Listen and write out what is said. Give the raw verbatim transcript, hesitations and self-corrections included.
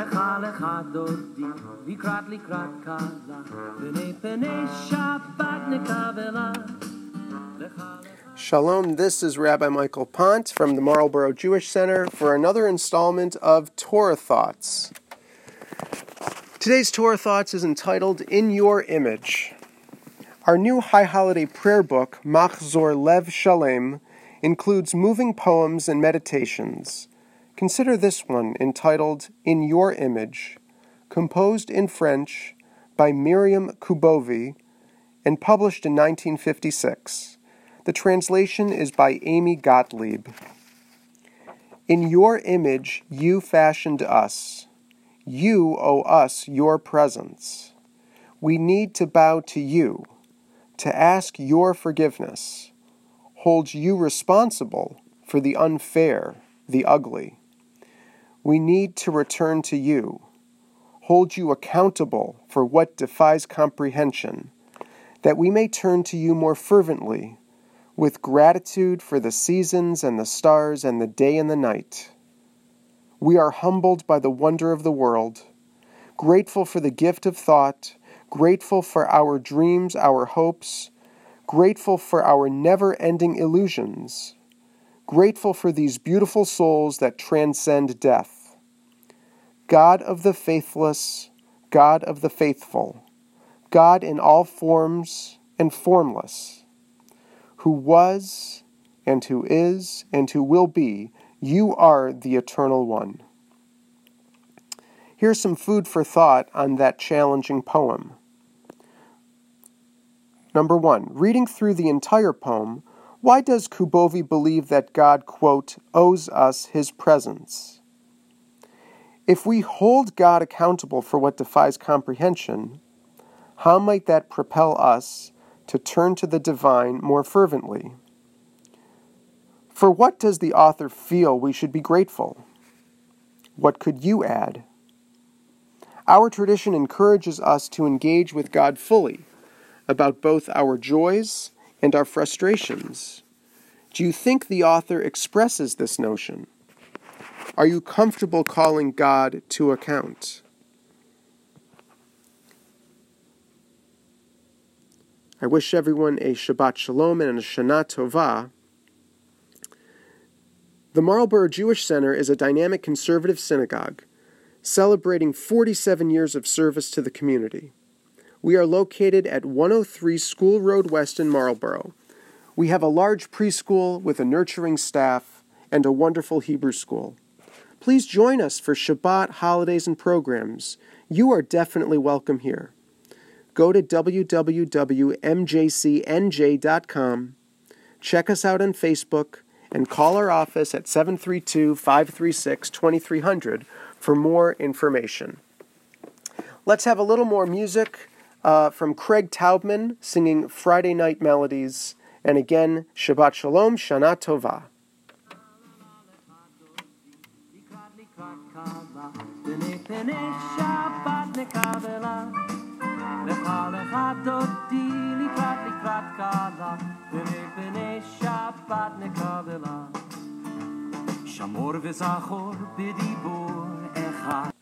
lecha lecha dodi, likrat likrat kala, b'nei p'nei Shabbat nekavela. Shalom, this is Rabbi Michael Pont from the Marlboro Jewish Center for another installment of Torah Thoughts. Today's Torah Thoughts is entitled In Your Image. Our new High Holiday prayer book, Machzor Lev Shalem, includes moving poems and meditations. Consider this one entitled In Your Image, composed in French by Miriam Kubovi and published in nineteen fifty-six. The translation is by Amy Gottlieb. In your image you fashioned us. You owe us your presence. We need to bow to you, to ask your forgiveness, hold you responsible for the unfair, the ugly. We need to return to you, hold you accountable for what defies comprehension, that we may turn to you more fervently, with gratitude for the seasons and the stars and the day and the night. We are humbled by the wonder of the world, grateful for the gift of thought, grateful for our dreams, our hopes, grateful for our never-ending illusions, grateful for these beautiful souls that transcend death. God of the faithless, God of the faithful, God in all forms and formless, who was, and who is, and who will be, you are the Eternal One. Here's some food for thought on that challenging poem. Number one, reading through the entire poem, why does Kubovi believe that God, quote, owes us his presence? If we hold God accountable for what defies comprehension, how might that propel us to turn to the divine more fervently? For what does the author feel we should be grateful? What could you add? Our tradition encourages us to engage with God fully about both our joys and our frustrations. Do you think the author expresses this notion? Are you comfortable calling God to account? I wish everyone a Shabbat Shalom and a Shana Tova. The Marlboro Jewish Center is a dynamic conservative synagogue, celebrating forty-seven years of service to the community. We are located at one oh three School Road West in Marlboro. We have a large preschool with a nurturing staff and a wonderful Hebrew school. Please join us for Shabbat, holidays, and programs. You are definitely welcome here. Go to w w w dot m j c n j dot com, check us out on Facebook, and call our office at seven three two, five three six, two three zero zero for more information. Let's have a little more music uh, from Craig Taubman singing Friday Night Melodies. And again, Shabbat Shalom, Shana Tova. Lecha lecha dodi, likrat likrat kala, b'nei p'nei Shabbat nekavela. Shamor v'zachor b'dibur echad.